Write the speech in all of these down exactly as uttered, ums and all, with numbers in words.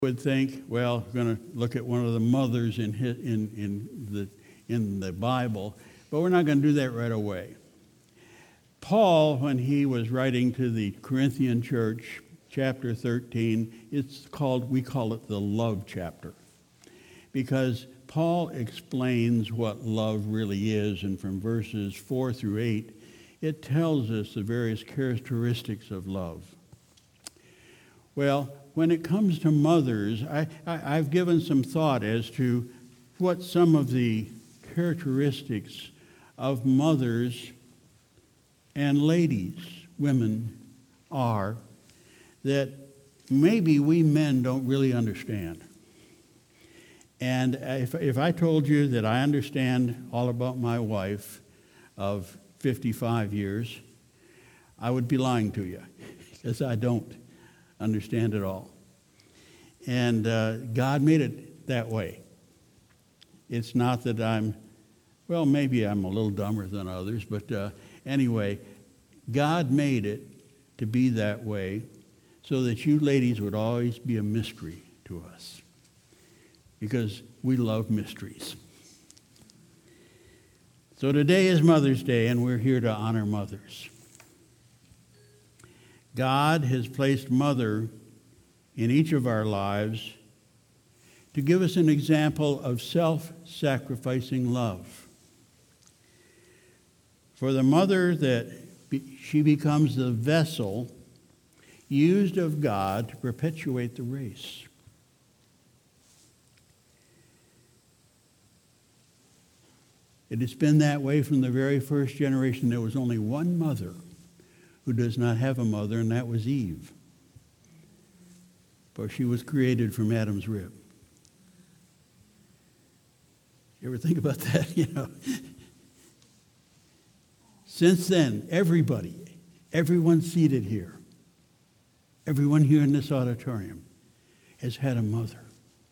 Would think, well, we're going to look at one of the mothers in his, in in the in the Bible, but we're not going to do that right away. Paul, when he was writing to the Corinthian church, chapter thirteen, it's called we call it the love chapter, because Paul explains what love really is, and from verses four through eight, it tells us the various characteristics of love. Well, when it comes to mothers, I, I, I've given some thought as to what some of the characteristics of mothers and ladies, women, are that maybe we men don't really understand. And if, if I told you that I understand all about my wife of fifty-five years, I would be lying to you, because I don't understand it all. And uh, God made it that way. It's not that I'm, well, maybe I'm a little dumber than others, but uh, anyway, God made it to be that way so that you ladies would always be a mystery to us, because we love mysteries. So today is Mother's Day, and we're here to honor mothers. God has placed mother in each of our lives to give us an example of self-sacrificing love. For the mother, that be, she becomes the vessel used of God to perpetuate the race. It has been that way from the very first generation. There was only one mother who does not have a mother, and that was Eve. For she was created from Adam's rib. You ever think about that? You know. Since then, everybody, everyone seated here, everyone here in this auditorium has had a mother.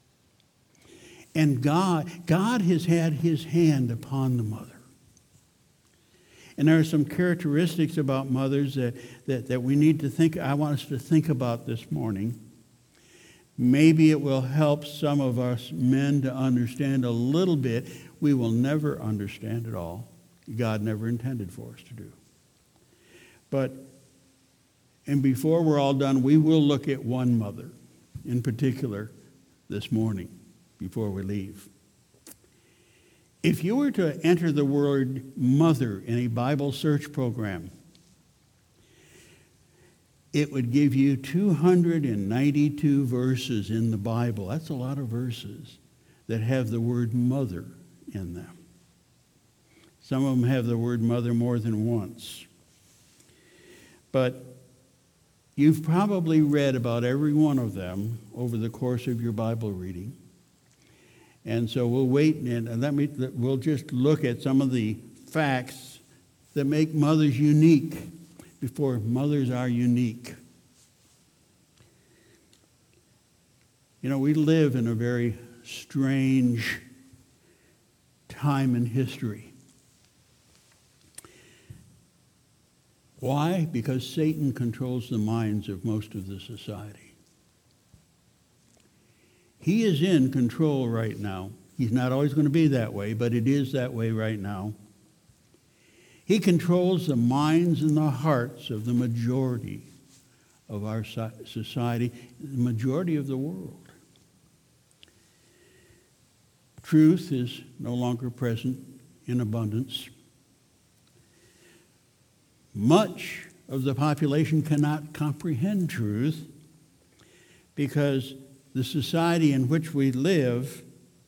And God, God has had his hand upon the mother. And there are some characteristics about mothers that, that, that we need to think, I want us to think about this morning. Maybe it will help some of us men to understand a little bit. We will never understand it all. God never intended for us to do. But, and before we're all done, we will look at one mother in particular this morning before we leave. If you were to enter the word mother in a Bible search program, it would give you two hundred ninety-two verses in the Bible. That's a lot of verses that have the word mother in them. Some of them have the word mother more than once. But you've probably read about every one of them over the course of your Bible reading. And so we'll wait and let me, we'll just look at some of the facts that make mothers unique before mothers are unique. You know, we live in a very strange time in history. Why? Because Satan controls the minds of most of the society. He is in control right now. He's not always going to be that way, but it is that way right now. He controls the minds and the hearts of the majority of our society, the majority of the world. Truth is no longer present in abundance. Much of the population cannot comprehend truth because the society in which we live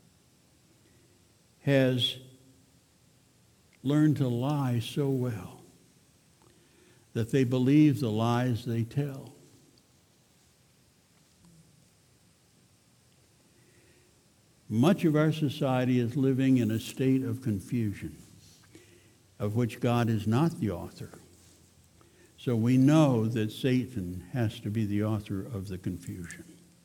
has learned to lie so well that they believe the lies they tell. Much of our society is living in a state of confusion, of which God is not the author. So we know that Satan has to be the author of the confusion.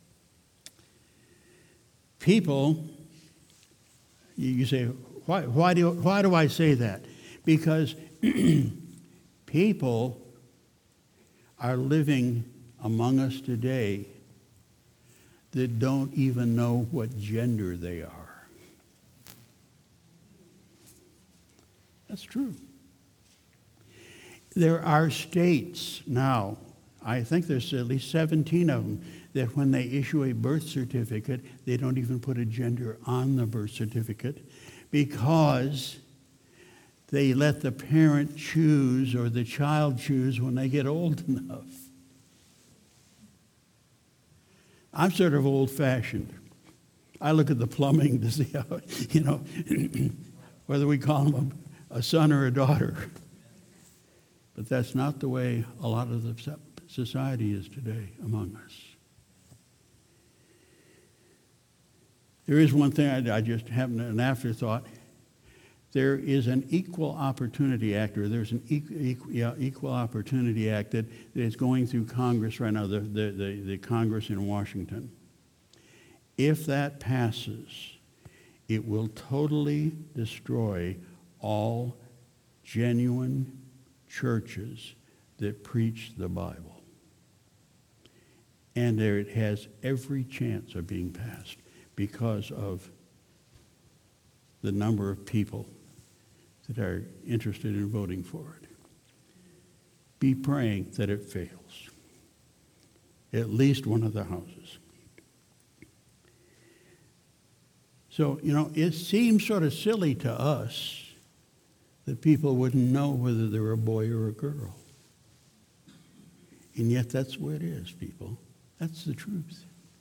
People, you say, why, why, do, why do I say that? Because people are living among us today that don't even know what gender they are. That's true. There are states now, I think there's at least seventeen of them, that when they issue a birth certificate, they don't even put a gender on the birth certificate because they let the parent choose or the child choose when they get old enough. I'm sort of old-fashioned. I look at the plumbing to see how, you know, whether we call them a, a son or a daughter. But that's not the way a lot of the society is today among us. There is one thing I, I just happened an afterthought. There is an Equal Opportunity Act, or there's an equal, equal, yeah, equal Opportunity Act that, that is going through Congress right now, the, the, the, the Congress in Washington. If that passes, it will totally destroy all genuine churches that preach the Bible. And there it has every chance of being passed because of the number of people that are interested in voting for it. Be praying that it fails. At least one of the houses. So, you know, it seems sort of silly to us that people wouldn't know whether they're a boy or a girl. And yet that's where it is, people. That's the truth.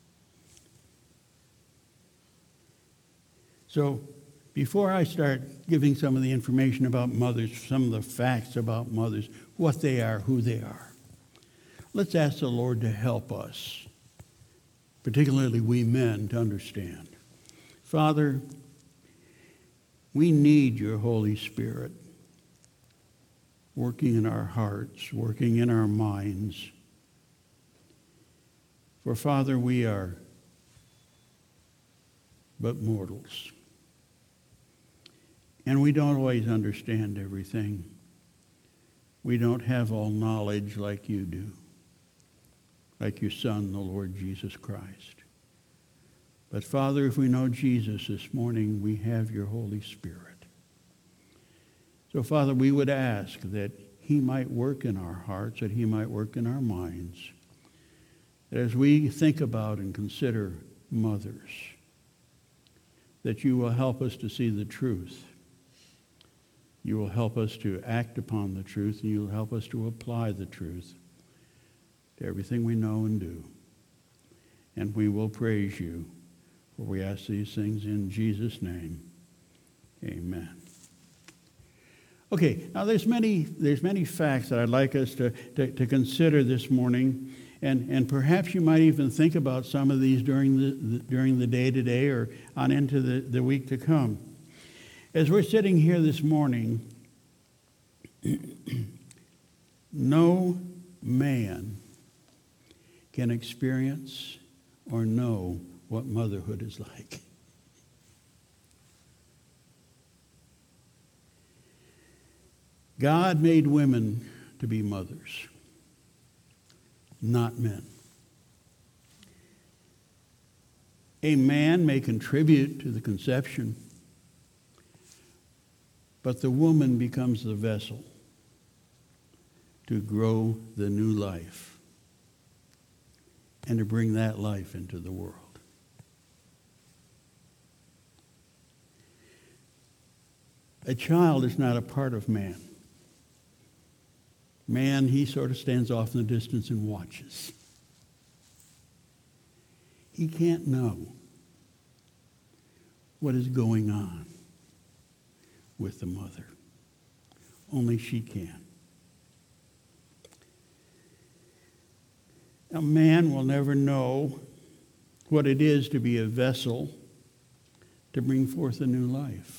So, before I start giving some of the information about mothers, some of the facts about mothers, what they are, who they are, let's ask the Lord to help us, particularly we men, to understand. Father, we need your Holy Spirit working in our hearts, working in our minds. For Father, we are but mortals. And we don't always understand everything. We don't have all knowledge like you do, like your Son, the Lord Jesus Christ. But Father, if we know Jesus this morning, we have your Holy Spirit. So Father, we would ask that he might work in our hearts, that he might work in our minds, that as we think about and consider mothers, that you will help us to see the truth. You will help us to act upon the truth, and you will help us to apply the truth to everything we know and do. And we will praise you, for we ask these things in Jesus' name. Amen. Okay, now there's many, there's many facts that I'd like us to, to, to consider this morning, and, and perhaps you might even think about some of these during the, the during the day today or on into the, the week to come. As we're sitting here this morning, no man can experience or know what motherhood is like. God made women to be mothers, not men. A man may contribute to the conception, but the woman becomes the vessel to grow the new life and to bring that life into the world. A child is not a part of man. Man, he sort of stands off in the distance and watches. He can't know what is going on with the mother. Only she can. A man will never know what it is to be a vessel to bring forth a new life.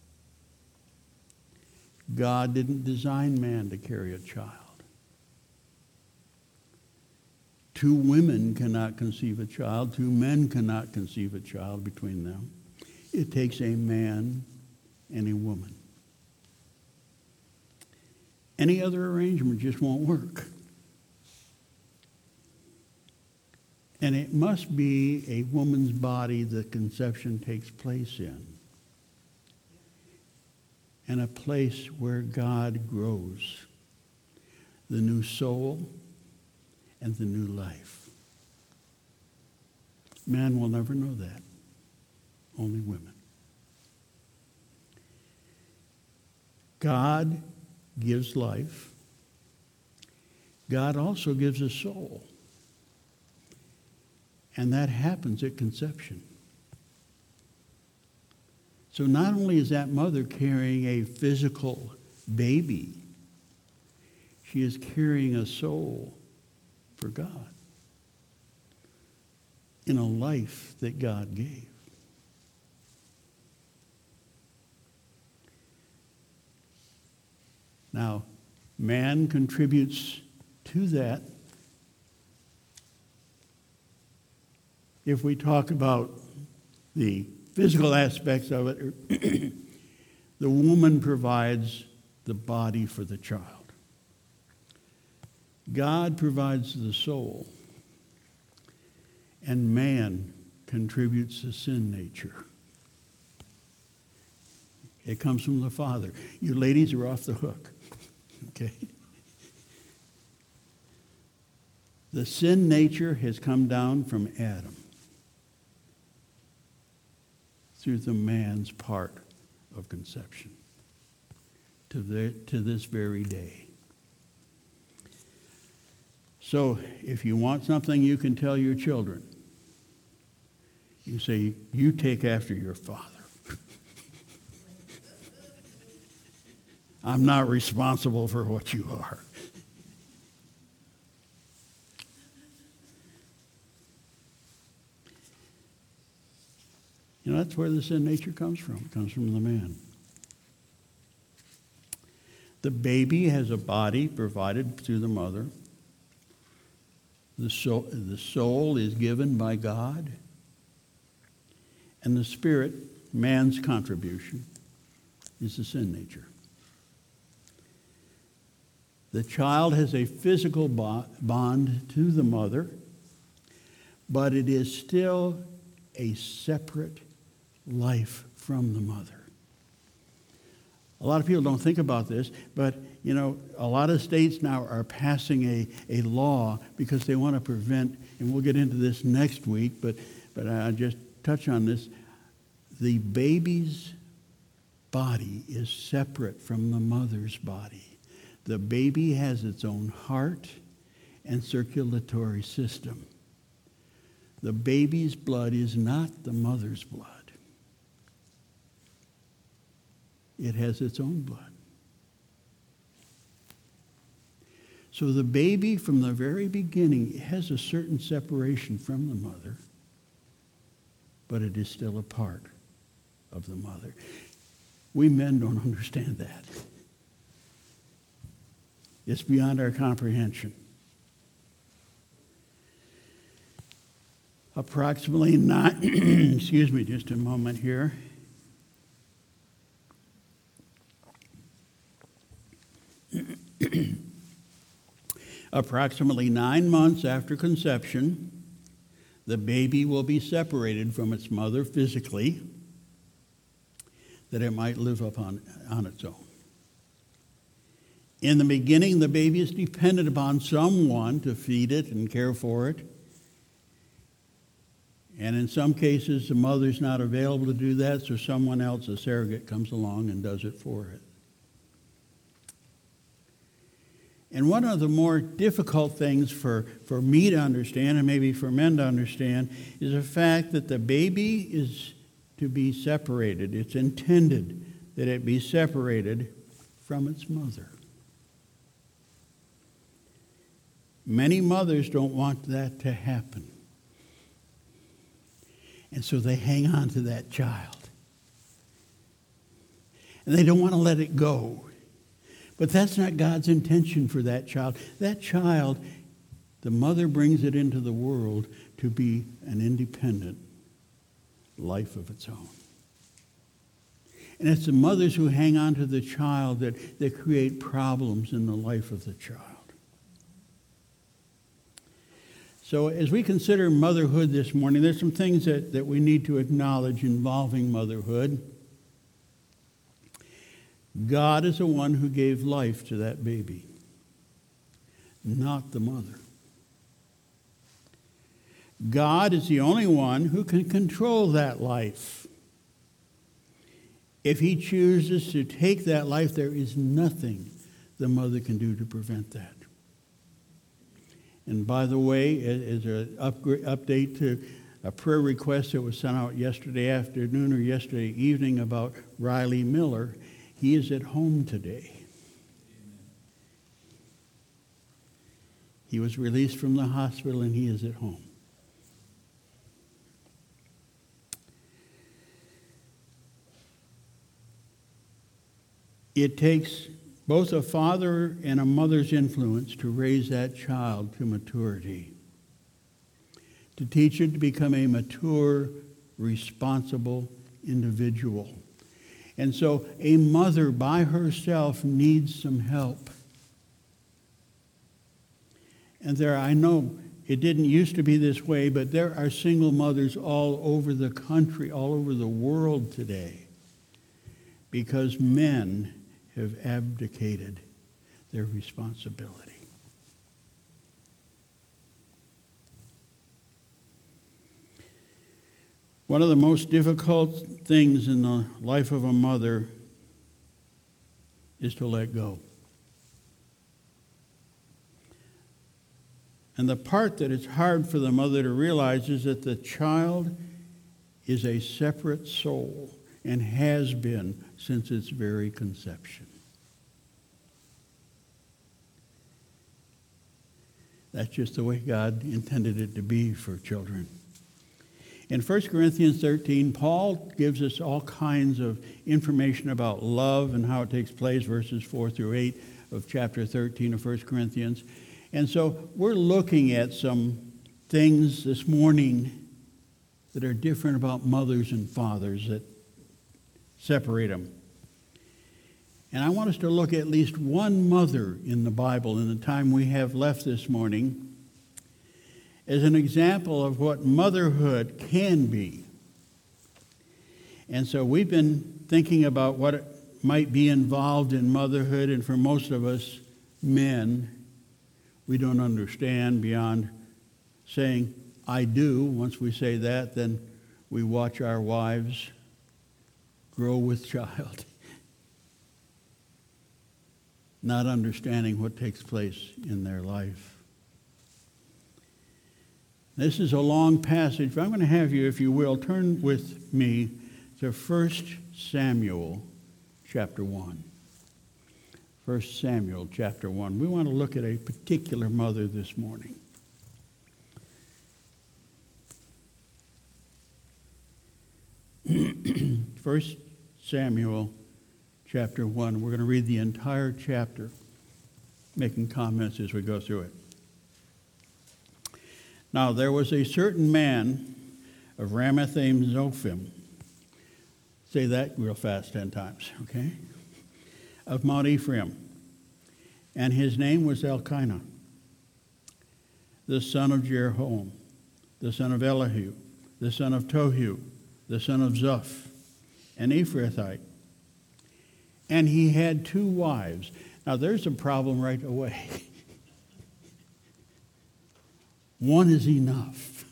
God didn't design man to carry a child. Two women cannot conceive a child. Two men cannot conceive a child between them. It takes a man and a woman. Any other arrangement just won't work. And it must be a woman's body that conception takes place in. And a place where God grows the new soul and the new life. Man will never know that. Only women. God gives life. God also gives a soul. And that happens at conception. So not only is that mother carrying a physical baby, she is carrying a soul for God in a life that God gave. Now, man contributes to that. If we talk about the physical aspects of it, the woman provides the body for the child. God provides the soul, and man contributes the sin nature. It comes from the Father. You ladies are off the hook, okay? The sin nature has come down from Adam through the man's part of conception to, the, to this very day. So if you want something you can tell your children, you say, you take after your father. I'm not responsible for what you are. You know, that's where the sin nature comes from. It comes from the man. The baby has a body provided through the mother. The soul, the soul is given by God. And the spirit, man's contribution, is the sin nature. The child has a physical bond to the mother, but it is still a separate life from the mother. A lot of people don't think about this, but, you know, a lot of states now are passing a, a law because they want to prevent, and we'll get into this next week, but, but I'll just touch on this. The baby's body is separate from the mother's body. The baby has its own heart and circulatory system. The baby's blood is not the mother's blood. It has its own blood. So the baby from the very beginning has a certain separation from the mother, but it is still a part of the mother. We men don't understand that. It's beyond our comprehension. Approximately nine, excuse me, just a moment here. Approximately nine months after conception, the baby will be separated from its mother physically, that it might live upon on its own. In the beginning, the baby is dependent upon someone to feed it and care for it. And in some cases, the mother's not available to do that, so someone else, a surrogate, comes along and does it for it. And one of the more difficult things for, for me to understand, and maybe for men to understand, is the fact that the baby is to be separated. It's intended that it be separated from its mother. Many mothers don't want that to happen. And so they hang on to that child. And they don't want to let it go. But that's not God's intention for that child. That child, the mother brings it into the world to be an independent life of its own. And it's the mothers who hang on to the child that, that create problems in the life of the child. So as we consider motherhood this morning, there's some things that, that we need to acknowledge involving motherhood. God is the one who gave life to that baby, not the mother. God is the only one who can control that life. If he chooses to take that life, there is nothing the mother can do to prevent that. And by the way, as an update to a prayer request that was sent out yesterday afternoon or yesterday evening about Riley Miller, he is at home today. He was released from the hospital and he is at home. It takes both a father and a mother's influence to raise that child to maturity, to teach it to become a mature, responsible individual. And so a mother by herself needs some help. And there, I know it didn't used to be this way, but there are single mothers all over the country, all over the world today, because men have abdicated their responsibility. One of the most difficult things in the life of a mother is to let go. And the part that it's hard for the mother to realize is that the child is a separate soul and has been since its very conception. That's just the way God intended it to be for children. In First Corinthians thirteen, Paul gives us all kinds of information about love and how it takes place, verses four through eight of chapter thirteen of First Corinthians. And so we're looking at some things this morning that are different about mothers and fathers that separate them. And I want us to look at least one mother in the Bible in the time we have left this morning as an example of what motherhood can be. And so we've been thinking about what might be involved in motherhood, and for most of us men, we don't understand beyond saying, I do. Once we say that, then we watch our wives grow with child, not understanding what takes place in their life. This is a long passage, but I'm going to have you, if you will, turn with me to First Samuel chapter one. First Samuel chapter one. We want to look at a particular mother this morning. First Samuel chapter one. We're going to read the entire chapter, making comments as we go through it. Now there was a certain man of Ramathaim Zophim. Say that real fast ten times, okay? Of Mount Ephraim. And his name was Elkanah, the son of Jeroham, the son of Elihu, the son of Tohu, the son of Zuph, an Ephrathite. And he had two wives. Now there's a problem right away. One is enough.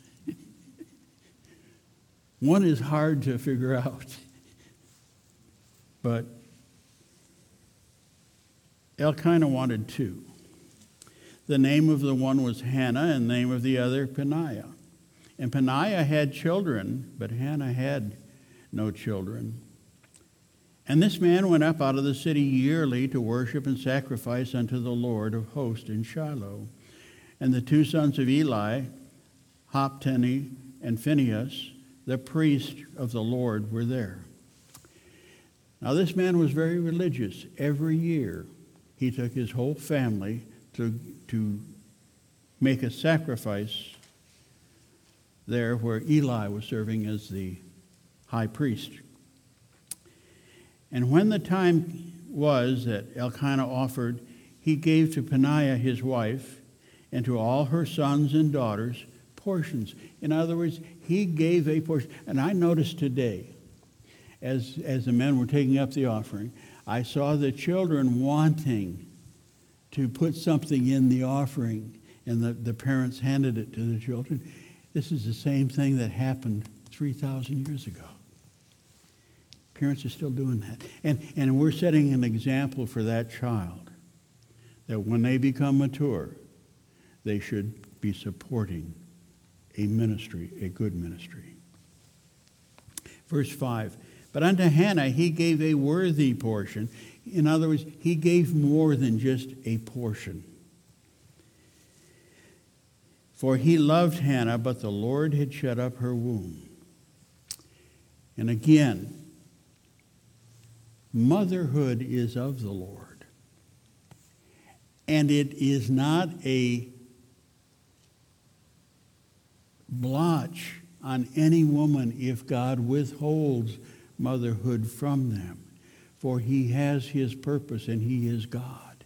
One is hard to figure out. But Elkanah wanted two. The name of the one was Hannah, and the name of the other Peninnah. And Peninnah had children, but Hannah had no children. And this man went up out of the city yearly to worship and sacrifice unto the Lord of hosts in Shiloh. And the two sons of Eli, Hophni and Phinehas, the priest of the Lord, were there. Now this man was very religious. Every year he took his whole family to, to make a sacrifice there where Eli was serving as the high priest. And when the time was that Elkanah offered, he gave to Peninnah his wife, and to all her sons and daughters portions. In other words, he gave a portion. And I noticed today, as, as the men were taking up the offering, I saw the children wanting to put something in the offering, and the, the parents handed it to the children. This is the same thing that happened three thousand years ago. Parents are still doing that. And, and we're setting an example for that child, that when they become mature, they should be supporting a ministry, a good ministry. Verse five, but unto Hannah he gave a worthy portion. In other words, he gave more than just a portion. For he loved Hannah, but the Lord had shut up her womb. And again, motherhood is of the Lord. And it is not a blotch on any woman if God withholds motherhood from them. For he has his purpose and he is God.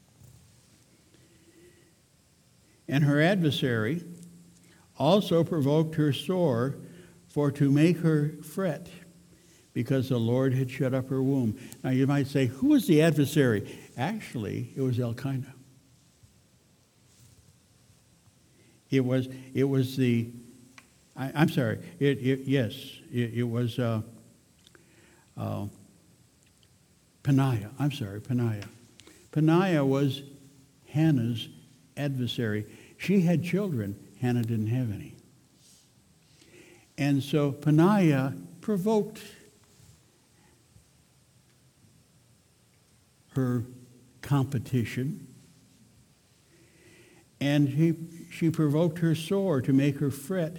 And her adversary also provoked her sore for to make her fret, because the Lord had shut up her womb. Now you might say, who was the adversary? Actually, it was Elkanah. It was, it was the, I, I'm sorry, it, it, yes, it, it was uh, uh, Peninnah. I'm sorry, Peninnah. Peninnah was Hannah's adversary. She had children. Hannah didn't have any. And so Peninnah provoked her competition, and he, she provoked her sore to make her fret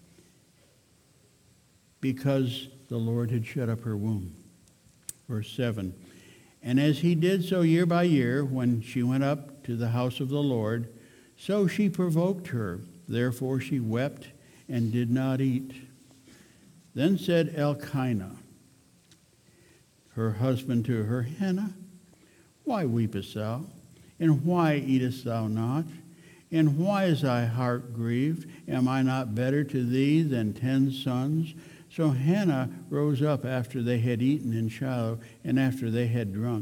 because the Lord had shut up her womb. Verse seven, and as he did so year by year, when she went up to the house of the Lord, so she provoked her. Therefore she wept and did not eat. Then said Elkanah, her husband, to her, Hannah, why weepest thou? And why eatest thou not? And why is thy heart grieved? Am I not better to thee than ten sons? So Hannah rose up after they had eaten in Shiloh, and after they had drunk.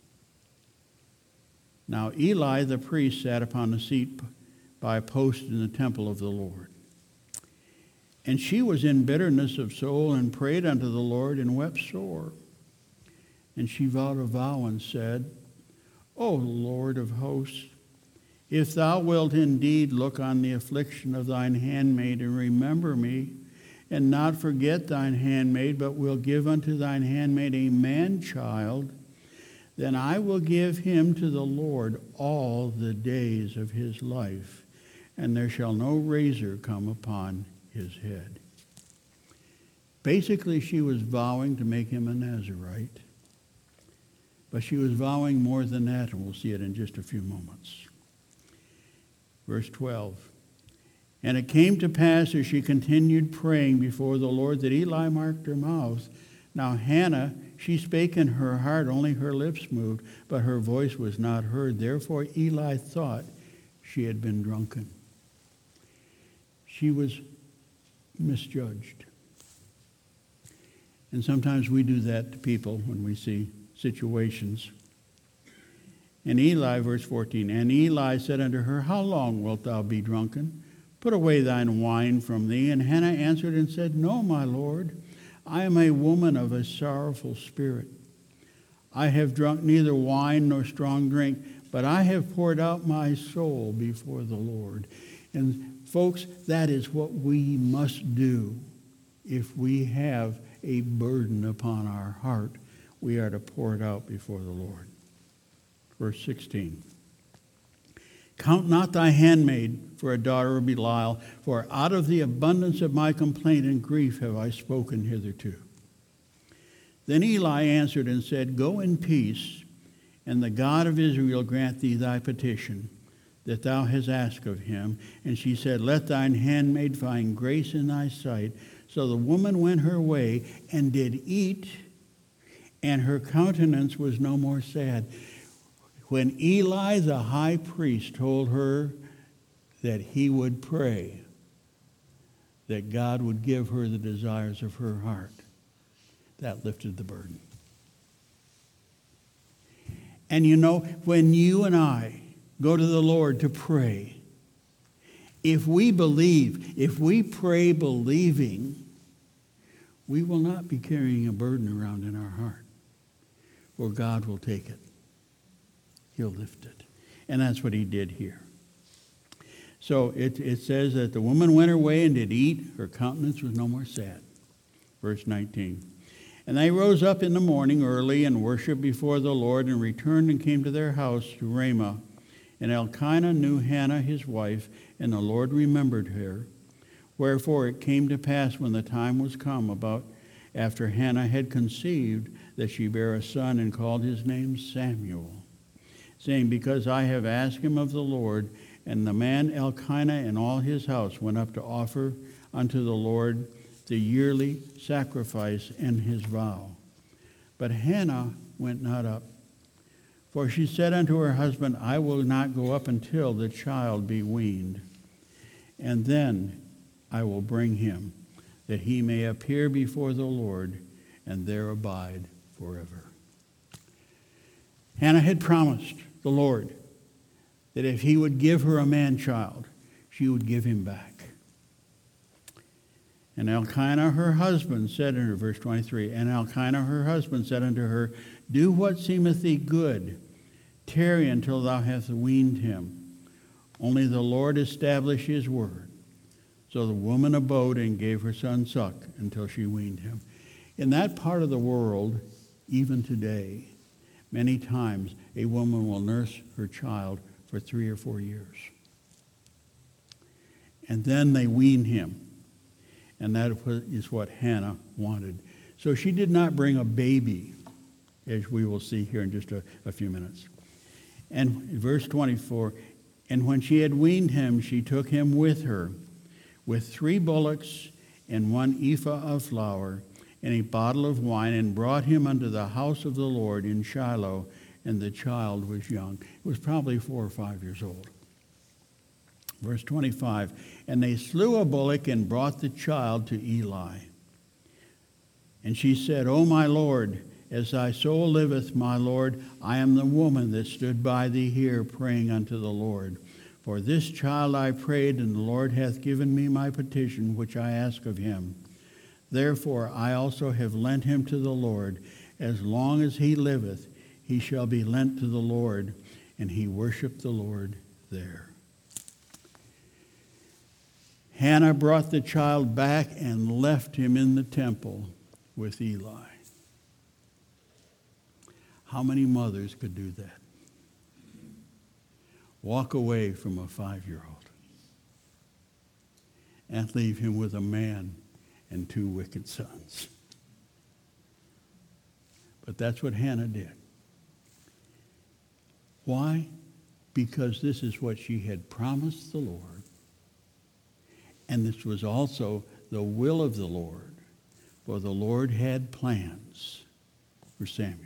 Now Eli the priest sat upon a seat by a post in the temple of the Lord. And she was in bitterness of soul, and prayed unto the Lord, and wept sore. And she vowed a vow and said, O Lord of hosts, if thou wilt indeed look on the affliction of thine handmaid, and remember me, and not forget thine handmaid, but will give unto thine handmaid a man-child, then I will give him to the Lord all the days of his life, and there shall no razor come upon his head. Basically, she was vowing to make him a Nazirite, but she was vowing more than that, and we'll see it in just a few moments. Verse twelve, and it came to pass as she continued praying before the Lord that Eli marked her mouth. Now Hannah, she spake in her heart, only her lips moved, but her voice was not heard. Therefore Eli thought she had been drunken. She was misjudged. And sometimes we do that to people when we see situations. And Eli, verse fourteen, and Eli said unto her, how long wilt thou be drunken? Put away thine wine from thee. And Hannah answered and said, no, my Lord, I am a woman of a sorrowful spirit. I have drunk neither wine nor strong drink, but I have poured out my soul before the Lord. And folks, that is what we must do if we have a burden upon our heart. We are to pour it out before the Lord. Verse sixteen. Count not thy handmaid for a daughter of Belial, for out of the abundance of my complaint and grief have I spoken hitherto. Then Eli answered and said, go in peace, and the God of Israel grant thee thy petition that thou hast asked of him. And she said, let thine handmaid find grace in thy sight. So the woman went her way and did eat, and her countenance was no more sad. When Eli the high priest told her that he would pray that God would give her the desires of her heart. That lifted the burden. And you know, when you and I go to the Lord to pray, if we believe, if we pray believing, we will not be carrying a burden around in our heart, for God will take it. He'll lift it. And that's what he did here. So it, it says that the woman went her way and did eat. Her countenance was no more sad. Verse nineteen. And they rose up in the morning early and worshipped before the Lord and returned and came to their house to Ramah. And Elkanah knew Hannah his wife, and the Lord remembered her. Wherefore it came to pass when the time was come about after Hannah had conceived that she bare a son and called his name Samuel, saying, Because I have asked him of the Lord. And the man Elkanah and all his house went up to offer unto the Lord the yearly sacrifice and his vow. But Hannah went not up. For she said unto her husband, I will not go up until the child be weaned. And then I will bring him, that he may appear before the Lord, and there abide forever. Hannah had promised the Lord that if he would give her a man-child, she would give him back. And Elkanah, her husband, said unto her, verse twenty-three, And Elkanah, her husband, said unto her, Do what seemeth thee good. Tarry until thou hast weaned him. Only the Lord establish his word. So the woman abode and gave her son suck until she weaned him. In that part of the world, even today, many times a woman will nurse her child for three or four years. And then they wean him. And that is what Hannah wanted. So she did not bring a baby, as we will see here in just a, a few minutes. And verse twenty-four, And when she had weaned him, she took him with her, with three bullocks and one ephah of flour, and a bottle of wine, and brought him unto the house of the Lord in Shiloh, and the child was young. It was probably four or five years old. Verse twenty-five, And they slew a bullock and brought the child to Eli. And she said, O my Lord, as thy soul liveth, my Lord, I am the woman that stood by thee here praying unto the Lord. For this child I prayed, and the Lord hath given me my petition, which I ask of him. Therefore I also have lent him to the Lord. As long as he liveth, he shall be lent to the Lord. And he worshiped the Lord there. Hannah brought the child back and left him in the temple with Eli. How many mothers could do that? Walk away from a five-year-old and leave him with a man and two wicked sons. But that's what Hannah did. Why? Because this is what she had promised the Lord. And this was also the will of the Lord, for the Lord had plans for Samuel.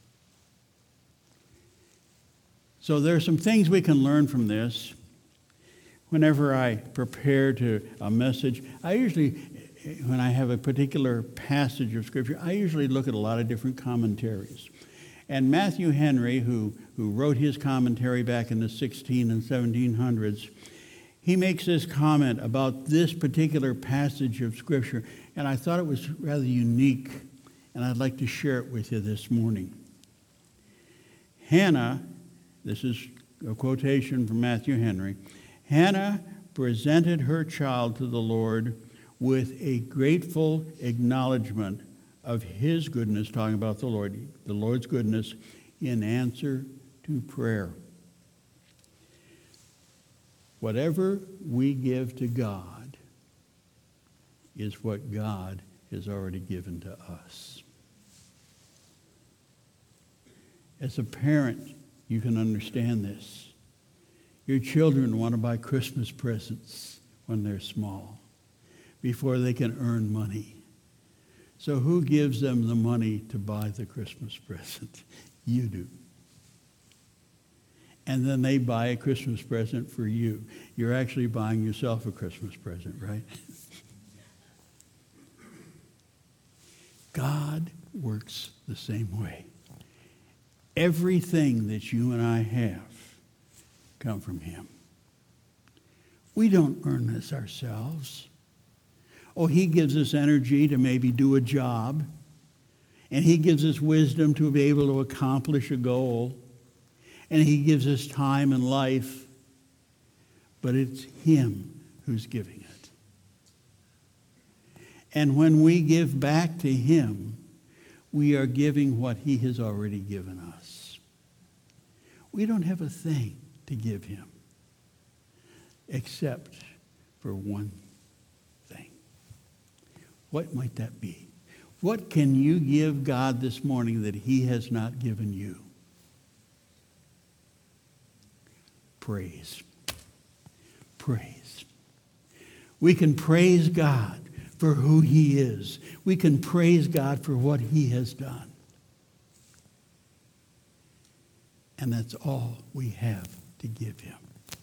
So there are some things we can learn from this. Whenever I prepare to a message, I usually, when I have a particular passage of Scripture, I usually look at a lot of different commentaries. And Matthew Henry, who, who wrote his commentary back in the sixteen and seventeen hundreds, he makes this comment about this particular passage of Scripture, and I thought it was rather unique, and I'd like to share it with you this morning. Hannah, this is a quotation from Matthew Henry, Hannah presented her child to the Lord with a grateful acknowledgement of his goodness, talking about the Lord, the Lord's goodness, in answer to prayer. Whatever we give to God is what God has already given to us. As a parent, you can understand this. Your children want to buy Christmas presents when they're small, before they can earn money. So who gives them the money to buy the Christmas present? You do. and then they buy a Christmas present for you. You're actually buying yourself a Christmas present, right? God works the same way. Everything that you and I have come from him. We don't earn this ourselves. Oh, he gives us energy to maybe do a job, and he gives us wisdom to be able to accomplish a goal, and he gives us time and life, but it's him who's giving it. And when we give back to him, we are giving what he has already given us. We don't have a thing to give him except for one thing. What might that be? What can you give God this morning that he has not given you? Praise. Praise. We can praise God for who he is. We can praise God for what he has done. And that's all we have to give him.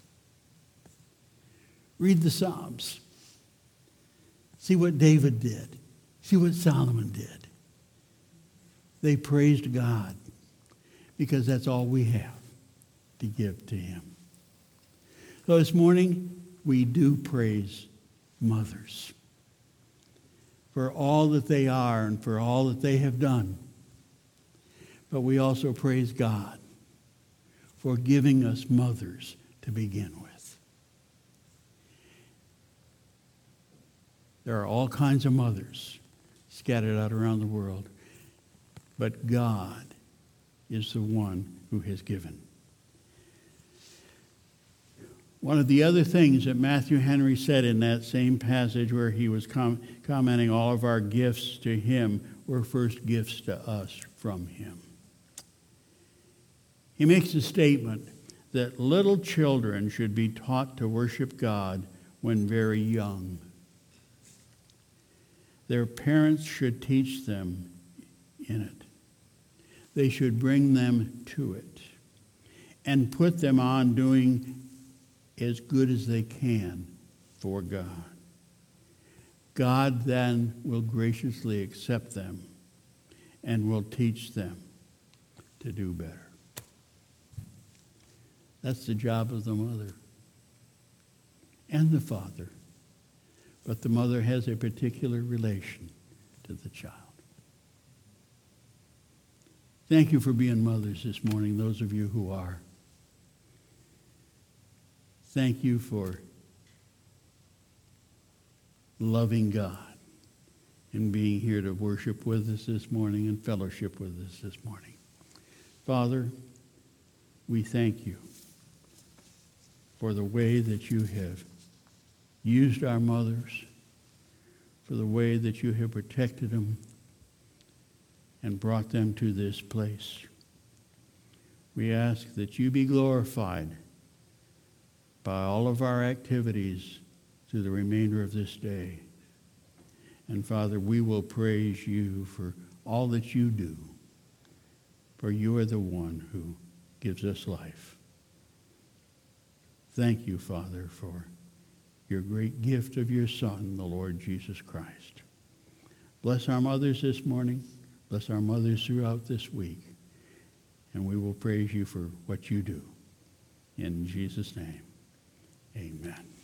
Read the Psalms. See what David did. See what Solomon did. They praised God because that's all we have to give to him. So this morning, we do praise mothers for all that they are and for all that they have done. But we also praise God for giving us mothers to begin with. There are all kinds of mothers scattered out around the world, but God is the one who has given. One of the other things that Matthew Henry said in that same passage where he was com- commenting all of our gifts to him were first gifts to us from him. He makes a statement that little children should be taught to worship God when very young. Their parents should teach them in it. They should bring them to it and put them on doing as good as they can for God. God then will graciously accept them and will teach them to do better. That's the job of the mother and the father. But the mother has a particular relation to the child. Thank you for being mothers this morning, those of you who are. Thank you for loving God and being here to worship with us this morning and fellowship with us this morning. Father, we thank you for the way that you have used our mothers, for the way that you have protected them and brought them to this place. We ask that you be glorified by all of our activities through the remainder of this day. And Father, we will praise you for all that you do, for you are the one who gives us life. Thank you, Father, for your great gift of your Son, the Lord Jesus Christ. Bless our mothers this morning. Bless our mothers throughout this week. And we will praise you for what you do. In Jesus' name, amen.